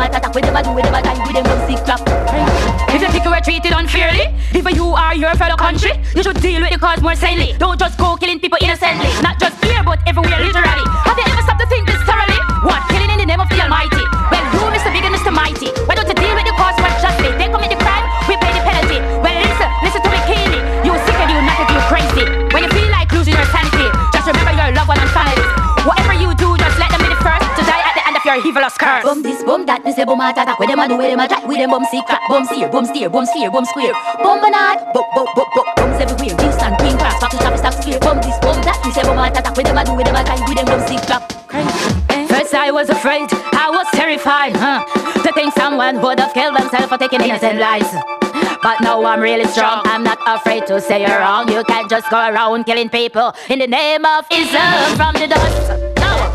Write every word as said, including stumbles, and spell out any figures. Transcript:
attack with them, I do with them, I die with them, don't sick crap. If you think you were treated unfairly, if you are your fellow country, you should deal with the cause more sanely. Don't just go killing people innocently, not just here but everywhere literally. Have you ever stopped to think this thoroughly? What? Killing in the name of the Almighty? Well, you Mister Big and Mister Mighty, why don't you deal with the cause more justly? They commit the crime, we pay the penalty. Well, listen, listen to me keenly. You sick and you not if you crazy. When you feel like losing your sanity, just remember your loved one and family. Whatever you do, just let them be the first to die at the end of your evilous curse. Bum this, bum that, me say bum attack. With them I do, with them I try, with them bum sick crap. Bum steer, bum steer, bum steer, bum square. Bum banana, bum bum bum bum. Bums everywhere, juice and green grass. Stop to stop, stop square. Bum this, bum that, me say bum attack. With them I do, with them I try, with them bum sick crap. First I was afraid, I was terrified, huh? To think someone would have killed themselves for taking innocent lives. But now I'm really strong, I'm not afraid to say you're wrong. You can't just go around killing people in the name of Islam from the dust.